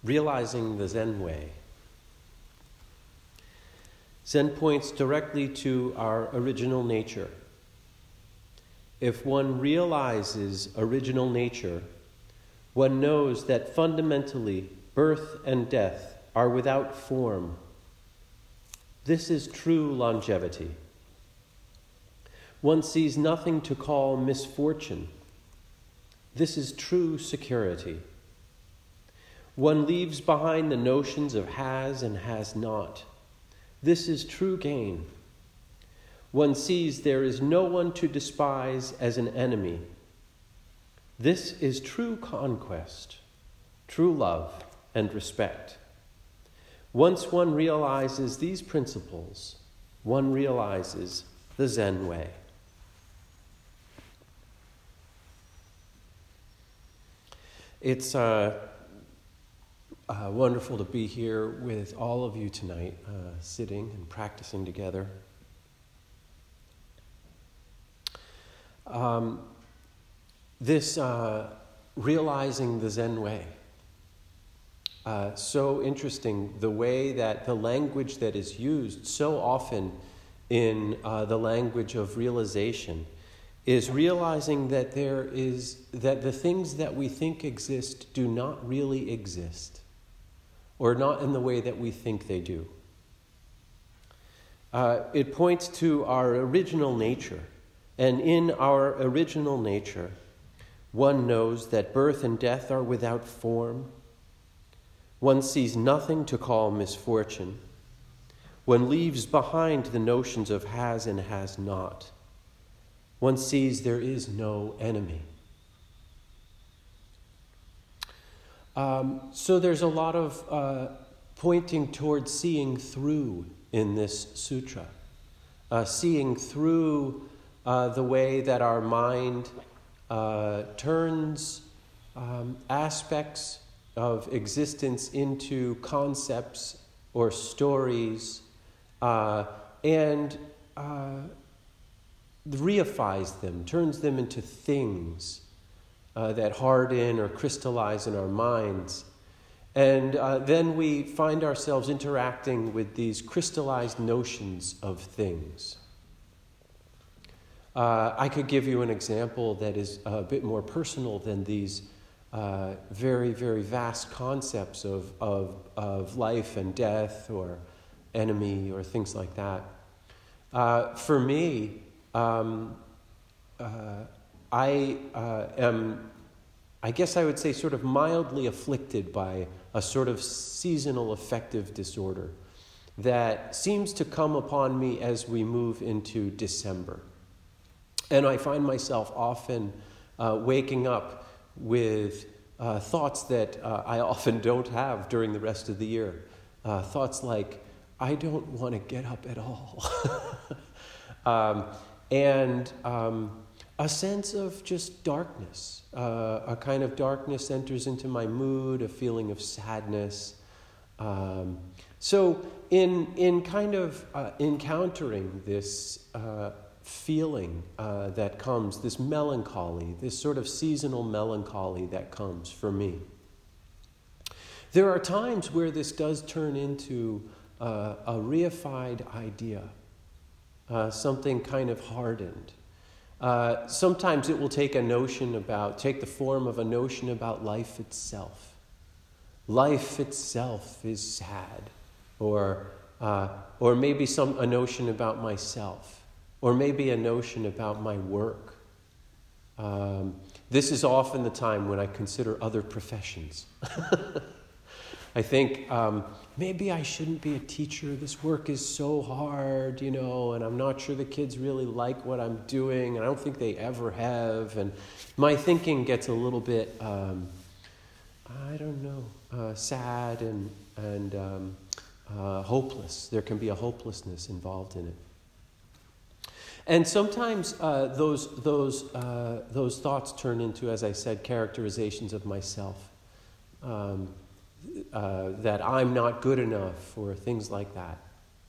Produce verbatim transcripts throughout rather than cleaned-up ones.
realizing the Zen way. Zen points directly to our original nature. If one realizes original nature, one knows that fundamentally birth and death are without form. This is true longevity. One sees nothing to call misfortune. This is true security. One leaves behind the notions of has and has not. This is true gain. One sees there is no one to despise as an enemy. This is true conquest, true love and respect. Once one realizes these principles, one realizes the Zen way. It's uh, uh, wonderful to be here with all of you tonight, uh, sitting and practicing together. Um, this uh, realizing the Zen way. Uh, so interesting, the way that the language that is used so often in uh, the language of realization is realizing that there is, that the things that we think exist do not really exist, or not in the way that we think they do. Uh, it points to our original nature, and in our original nature, one knows that birth and death are without form. One sees nothing to call misfortune. One leaves behind the notions of has and has not. One sees there is no enemy. Um, so there's a lot of uh, pointing towards seeing through in this sutra. Uh, seeing through uh, the way that our mind uh, turns um, aspects of existence into concepts or stories uh, and uh, reifies them, turns them into things uh, that harden or crystallize in our minds. And uh, then we find ourselves interacting with these crystallized notions of things. Uh, I could give you an example that is a bit more personal than these uh, very, very vast concepts of, of, of life and death or enemy or things like that. Uh, for me, Um, uh, I uh, am, I guess I would say, sort of mildly afflicted by a sort of seasonal affective disorder that seems to come upon me as we move into December. And I find myself often uh, waking up with uh, thoughts that uh, I often don't have during the rest of the year. Uh, thoughts like, I don't want to get up at all. um, And um, a sense of just darkness. Uh, a kind of darkness enters into my mood, a feeling of sadness. Um, so in in kind of uh, encountering this uh, feeling uh, that comes, this melancholy, this sort of seasonal melancholy that comes for me, there are times where this does turn into uh, a reified idea. Uh, something kind of hardened. Uh, sometimes it will take a notion about, take the form of a notion about life itself. Life itself is sad, or uh, or maybe some a notion about myself, or maybe a notion about my work. Um, this is often the time when I consider other professions. I think um, maybe I shouldn't be a teacher. This work is so hard, you know, and I'm not sure the kids really like what I'm doing, and I don't think they ever have. And my thinking gets a little bit, um, I don't know, uh, sad and and um, uh, hopeless. There can be a hopelessness involved in it. And sometimes uh, those those uh, those thoughts turn into, as I said, characterizations of myself. Um, Uh, that I'm not good enough, or things like that.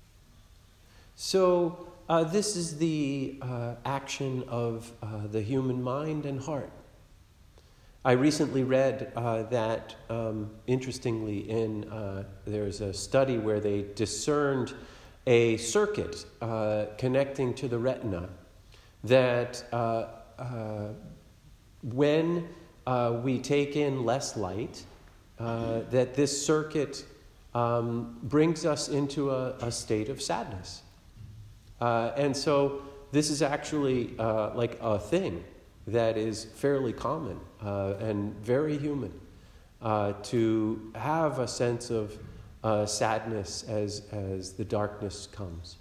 So uh, this is the uh, action of uh, the human mind and heart. I recently read uh, that, um, interestingly, in uh, there's a study where they discerned a circuit uh, connecting to the retina that uh, uh, when uh, we take in less light, uh, that this circuit um, brings us into a, a state of sadness. Uh, and so this is actually uh, like a thing that is fairly common uh, and very human, uh, to have a sense of uh, sadness as, as the darkness comes.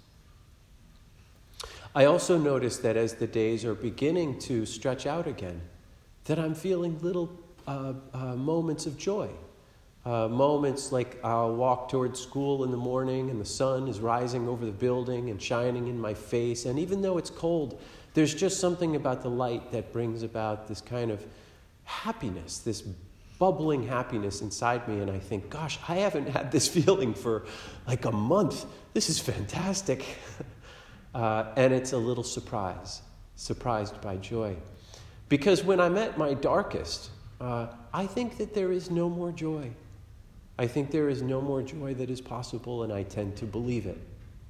I also notice that as the days are beginning to stretch out again, that I'm feeling little uh, uh, moments of joy. Uh, moments like I'll walk towards school in the morning and the sun is rising over the building and shining in my face. And even though it's cold, there's just something about the light that brings about this kind of happiness, this bubbling happiness inside me. And I think, gosh, I haven't had this feeling for like a month. This is fantastic. uh, and it's a little surprise, surprised by joy. Because when I'm at my darkest, uh, I think that there is no more joy. I think there is no more joy that is possible, and I tend to believe it.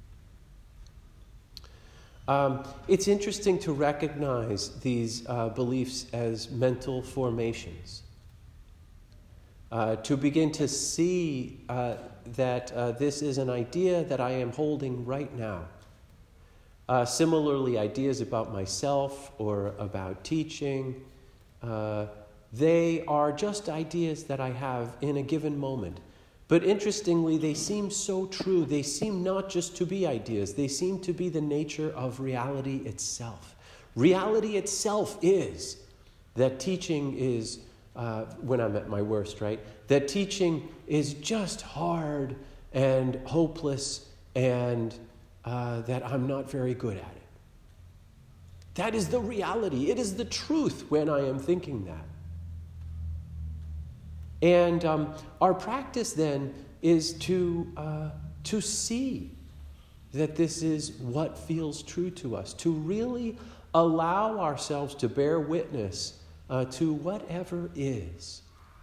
Um, it's interesting to recognize these uh, beliefs as mental formations. Uh, to begin to see uh, that uh, this is an idea that I am holding right now. Uh, similarly, ideas about myself or about teaching, uh, they are just ideas that I have in a given moment. But interestingly, they seem so true. They seem not just to be ideas. They seem to be the nature of reality itself. Reality itself is that teaching is, uh, when I'm at my worst, right? That teaching is just hard and hopeless and uh, that I'm not very good at it. That is the reality. It is the truth when I am thinking that. And um, our practice then is to uh, to see that this is what feels true to us, to really allow ourselves to bear witness uh, to whatever is.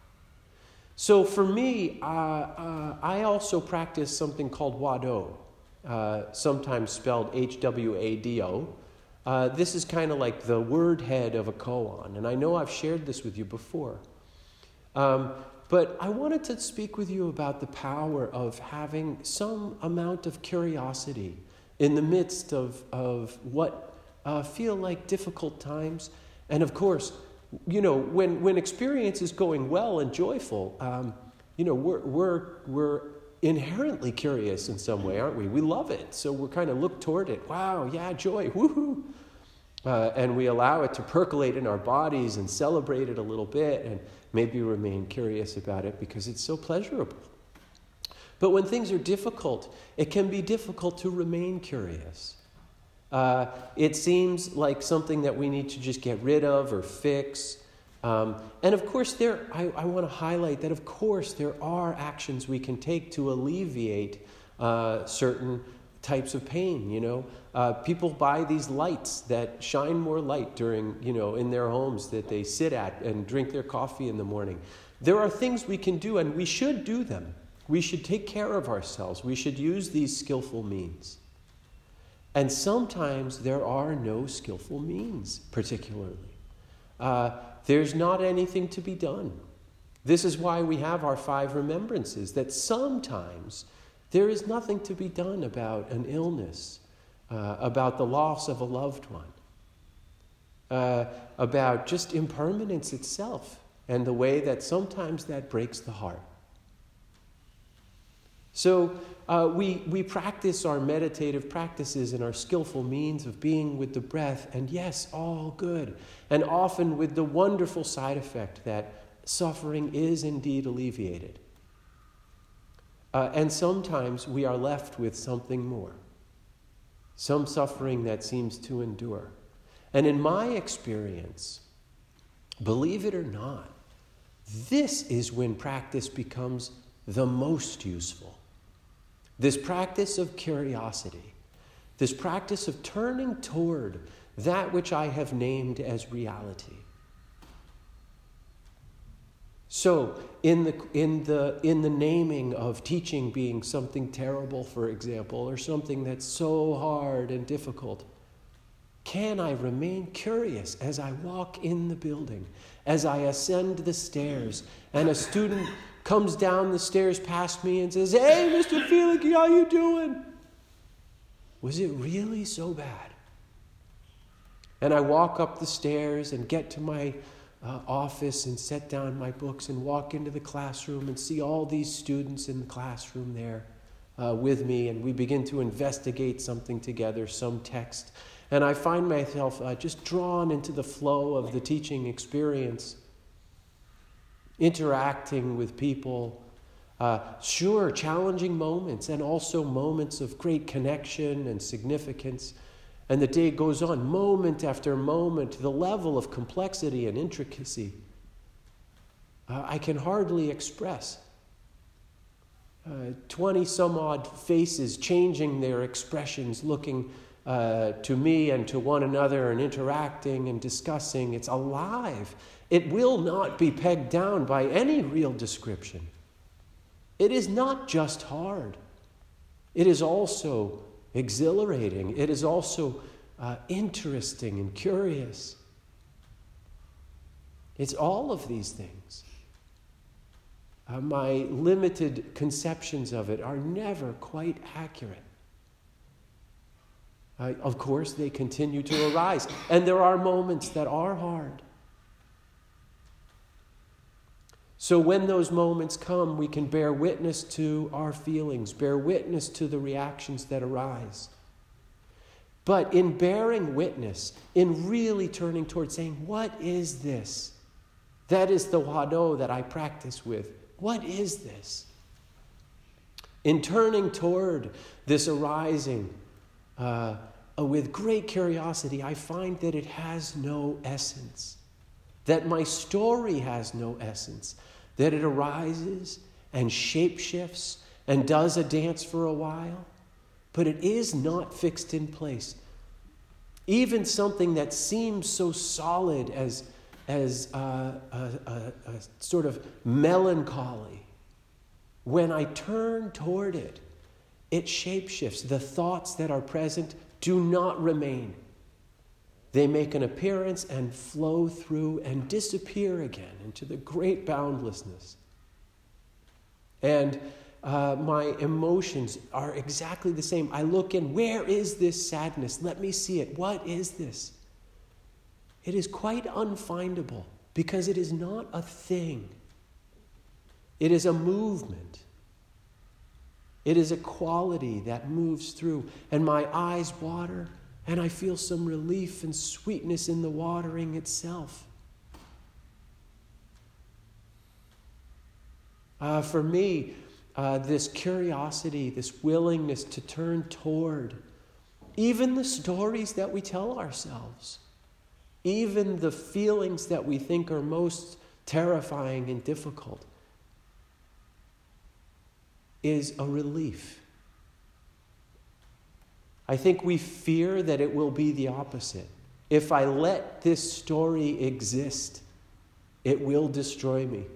So for me, uh, uh, I also practice something called Hwado, uh, sometimes spelled H W A D O. Uh, this is kind of like the word head of a koan, and I know I've shared this with you before. Um, but I wanted to speak with you about the power of having some amount of curiosity in the midst of, of what uh, feel like difficult times. And of course, you know, when, when experience is going well and joyful, um, you know, we're, we're, we're inherently curious in some way, aren't we? We love it. So we're kind of look toward it. Wow, yeah, joy, woohoo. Uh, and we allow it to percolate in our bodies and celebrate it a little bit and maybe remain curious about it because it's so pleasurable. But when things are difficult, it can be difficult to remain curious. Uh, it seems like something that we need to just get rid of or fix. Um, and of course, there I, I want to highlight that, of course, there are actions we can take to alleviate uh, certain types of pain, you know. Uh, people buy these lights that shine more light during, you know, in their homes that they sit at and drink their coffee in the morning. There are things we can do, and we should do them. We should take care of ourselves. We should use these skillful means. And sometimes there are no skillful means, particularly. Uh, there's not anything to be done. This is why we have our five remembrances, that sometimes there is nothing to be done about an illness, uh, about the loss of a loved one, uh, about just impermanence itself and the way that sometimes that breaks the heart. So uh, we, we practice our meditative practices and our skillful means of being with the breath, and yes, all good, and often with the wonderful side effect that suffering is indeed alleviated. Uh, and sometimes we are left with something more, some suffering that seems to endure. And in my experience, believe it or not, this is when practice becomes the most useful. This practice of curiosity, this practice of turning toward that which I have named as reality. So in the, in the, in the naming of teaching being something terrible, for example, or something that's so hard and difficult, can I remain curious as I walk in the building, as I ascend the stairs, and a student comes down the stairs past me and says, "Hey, Mister Felix, how you doing?" Was it really so bad? And I walk up the stairs and get to my uh, office and set down my books and walk into the classroom and see all these students in the classroom there uh, with me, and we begin to investigate something together, some text. And I find myself uh, just drawn into the flow of the teaching experience, interacting with people. Uh, sure, challenging moments, and also moments of great connection and significance. And the day goes on, moment after moment, the level of complexity and intricacy uh, I can hardly express. Uh, Twenty some odd faces changing their expressions, looking uh, to me and to one another and interacting and discussing. It's alive. It will not be pegged down by any real description. It is not just hard. It is also exhilarating. It is also uh, interesting and curious. It's all of these things. Uh, my limited conceptions of it are never quite accurate. Uh, of course, they continue to arise, and there are moments that are hard. So when those moments come, we can bear witness to our feelings, bear witness to the reactions that arise. But in bearing witness, in really turning towards saying, what is this? That is the wado that I practice with. What is this? In turning toward this arising uh, with great curiosity, I find that it has no essence, that my story has no essence, that it arises and shapeshifts and does a dance for a while, but it is not fixed in place. Even something that seems so solid as, as uh, a, a, a sort of melancholy, when I turn toward it, it shapeshifts. The thoughts that are present do not remain. They make an appearance and flow through and disappear again into the great boundlessness. And uh, my emotions are exactly the same. I look in, where is this sadness? Let me see it. What is this? It is quite unfindable because it is not a thing. It is a movement. It is a quality that moves through, and my eyes water, and I feel some relief and sweetness in the watering itself. Uh, for me, uh, this curiosity, this willingness to turn toward even the stories that we tell ourselves, even the feelings that we think are most terrifying and difficult, is a relief. I think we fear that it will be the opposite. If I let this story exist, it will destroy me.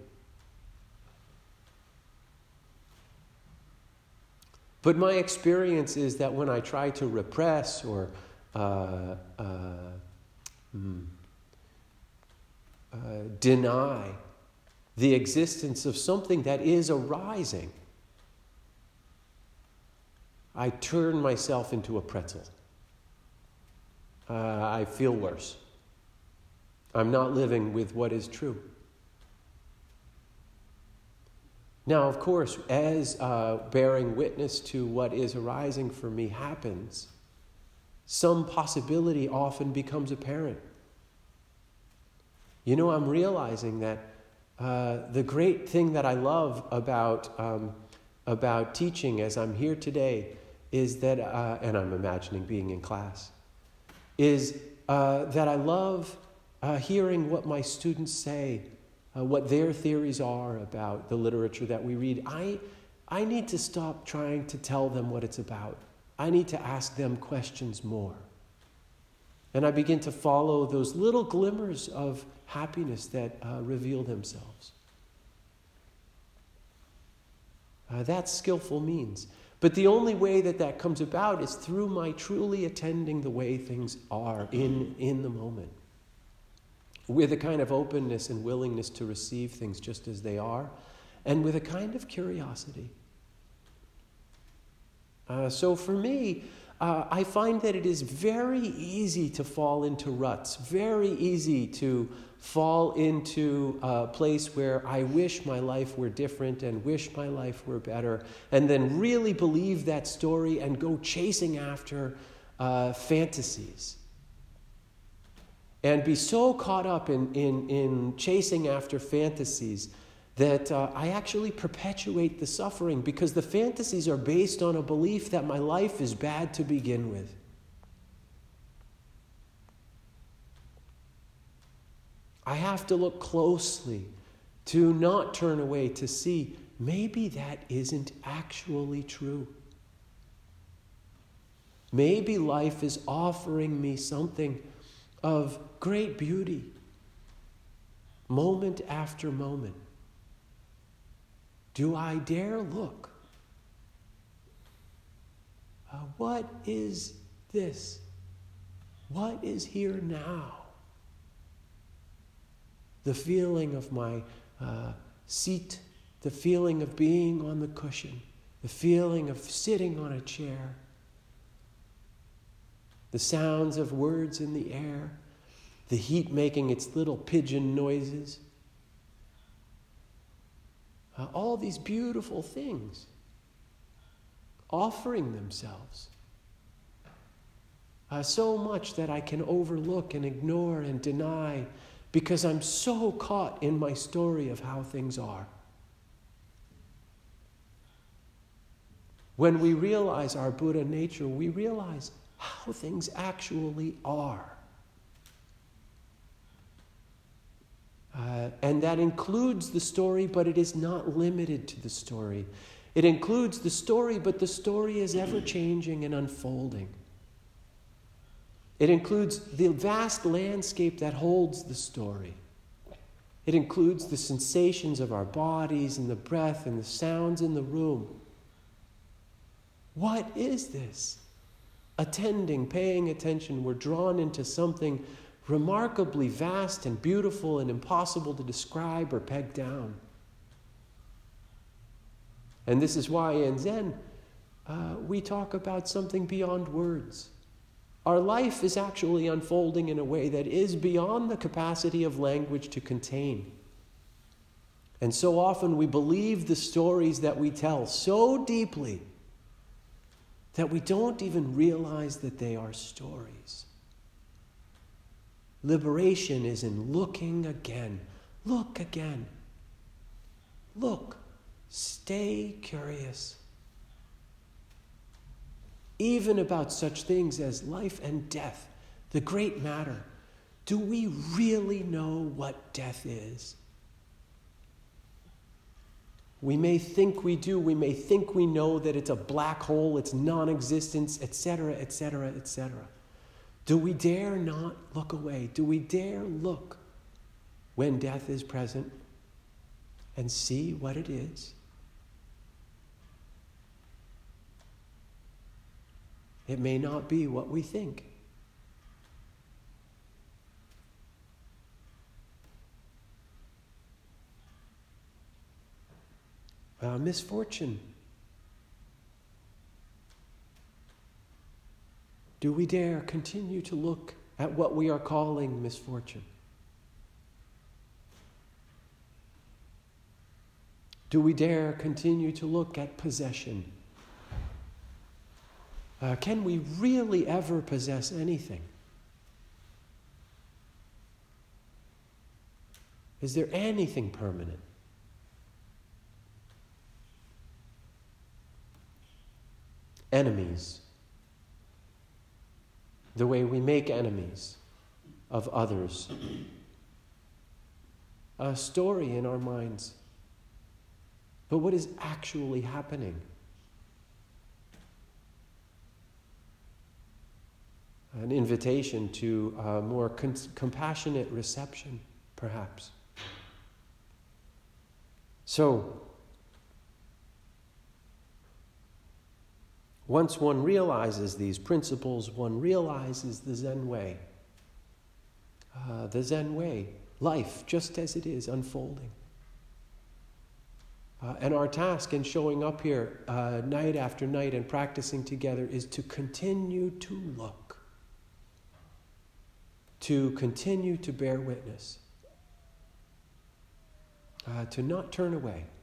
But my experience is that when I try to repress or uh, uh, mm, uh, deny the existence of something that is arising, I turn myself into a pretzel. Uh, I feel worse. I'm not living with what is true. Now, of course, as uh, bearing witness to what is arising for me happens, some possibility often becomes apparent. You know, I'm realizing that uh, the great thing that I love about um, about teaching as I'm here today is that, uh, and I'm imagining being in class, is uh, that I love uh, hearing what my students say, uh, what their theories are about the literature that we read. I, I need to stop trying to tell them what it's about. I need to ask them questions more. And I begin to follow those little glimmers of happiness that uh, reveal themselves. Uh, that's skillful means. But the only way that that comes about is through my truly attending the way things are in, in the moment, with a kind of openness and willingness to receive things just as they are, and with a kind of curiosity. Uh, so for me, uh, I find that it is very easy to fall into ruts, very easy to fall into a place where I wish my life were different and wish my life were better, and then really believe that story and go chasing after uh, fantasies. And be so caught up in, in, in chasing after fantasies that uh, I actually perpetuate the suffering, because the fantasies are based on a belief that my life is bad to begin with. I have to look closely to not turn away, to see maybe that isn't actually true. Maybe life is offering me something of great beauty, moment after moment. Do I dare look? Uh, what is this? What is here now? The feeling of my uh, seat, the feeling of being on the cushion, the feeling of sitting on a chair, the sounds of words in the air, the heat making its little pigeon noises. Uh, all these beautiful things offering themselves. Uh, so much that I can overlook and ignore and deny because I'm so caught in my story of how things are. When we realize our Buddha nature, we realize how things actually are. Uh, and that includes the story, but it is not limited to the story. It includes the story, but the story is ever-changing and unfolding. It includes the vast landscape that holds the story. It includes the sensations of our bodies and the breath and the sounds in the room. What is this? Attending, paying attention, we're drawn into something remarkably vast and beautiful and impossible to describe or peg down. And this is why in Zen, uh, we talk about something beyond words. Our life is actually unfolding in a way that is beyond the capacity of language to contain. And so often we believe the stories that we tell so deeply that we don't even realize that they are stories. Liberation is in looking again. Look again. Look. Stay curious. Even about such things as life and death, the great matter. Do we really know what death is? We may think we do. We may think we know that it's a black hole, it's non-existence, et cetera, et cetera, et cetera. Do we dare not look away? Do we dare look when death is present and see what it is? It may not be what we think. Uh, misfortune. Do we dare continue to look at what we are calling misfortune? Do we dare continue to look at possession? Uh, can we really ever possess anything? Is there anything permanent? Enemies. The way we make enemies of others. A story in our minds. But what is actually happening? An invitation to a more con- compassionate reception, perhaps. So, Once one realizes these principles, one realizes the Zen way. Uh, the Zen way, life just as it is, unfolding. Uh, and our task in showing up here uh, night after night and practicing together is to continue to look, to continue to bear witness, uh, to not turn away.